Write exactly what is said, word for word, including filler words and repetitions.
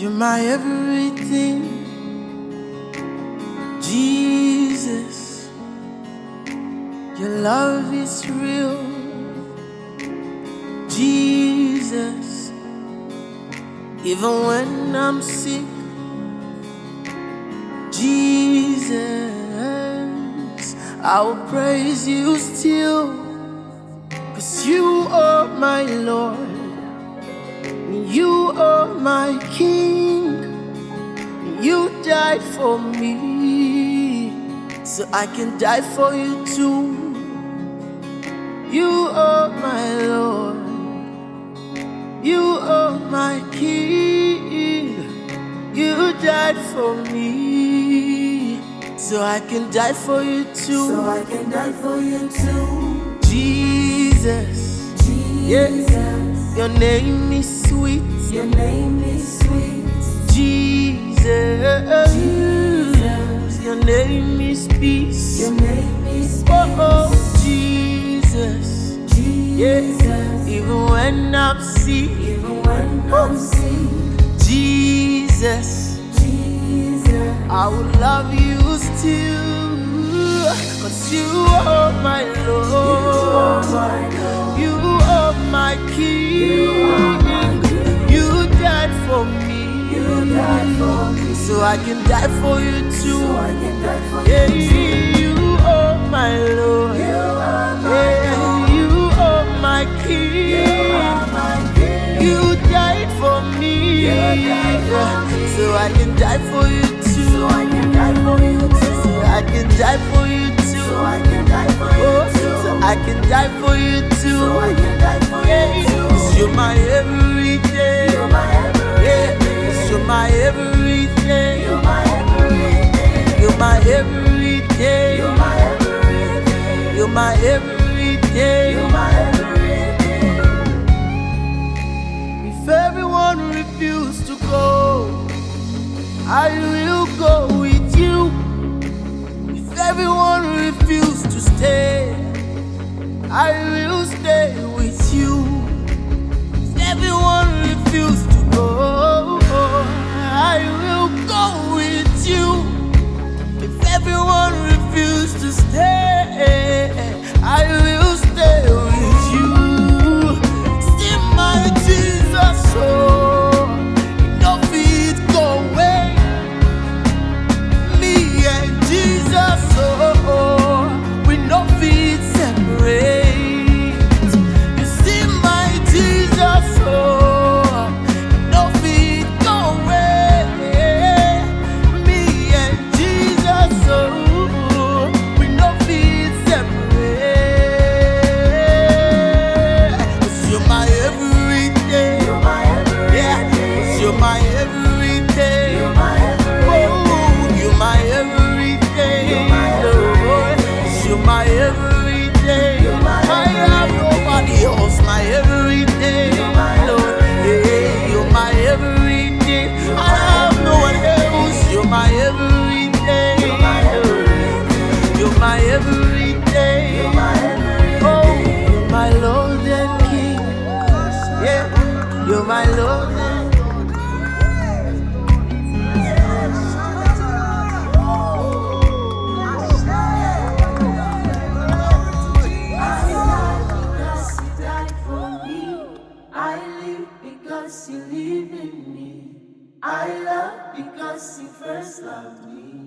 You're my everything, Jesus. Your love is real, Jesus. Even when I'm sick, Jesus, I will praise you still, 'cause you are my Lord, you are my King. You died for me, so I can die for you too. You are my Lord, you are my King. You died for me, so I can die for you too. So I can die for you too. Jesus, Jesus, yeah. Your name is sweet. Your name is sweet. Jesus, Jesus, your name is peace. Your name is peace. Oh, oh, Jesus, Jesus, yeah. Even when I'm sick, even when I'm sick, Jesus, Jesus, I will love you still, 'cause you are my Lord, you are my Lord, you are my King. you are my King. You died for me, You died for me, so I can die for you too. so I can die for Yeah, you too. you are my Lord, You are my yeah, Lord, you are my you King. are my King. You died for me, You died for me, so I can die for you too. so I can die for you too. So I can die for you too. So I can die for you Oh, too. so I can die for you too. So I can die for Yeah, you too. 'cause you're my everything. You're my everything. Yeah, 'cause you're my everything. You're my everything. You're my everything. You're my everything. You're my everything. You're my everything. If everyone refuse to go, I will go with you. If everyone refuse to stay, I will stay with you. If everyone refuse to go, I will go with you. If everyone refuse to stay, I will stay with you. See my Jesus, oh, no feet go away. Me and Jesus, oh, we no feet separate. You see my Jesus, oh, no feet go away. Me and Jesus, oh, we no feet separate. 'Cause you're my everything. You're my everything. Yeah, 'cause you're my everything. You're my everything. Oh, you're my everything. You're my Oh, everything. 'cause you're my everything. You're my I have nobody else, my everything. You're my Lord, yeah, you're my everything. I have no one else. You're my everything. You're my everything. You're my everything. You're my everything. Oh, you're my Lord and King. Yeah, you're my Lord and Because you died for me, I live because you live in me. I love because you first loved me.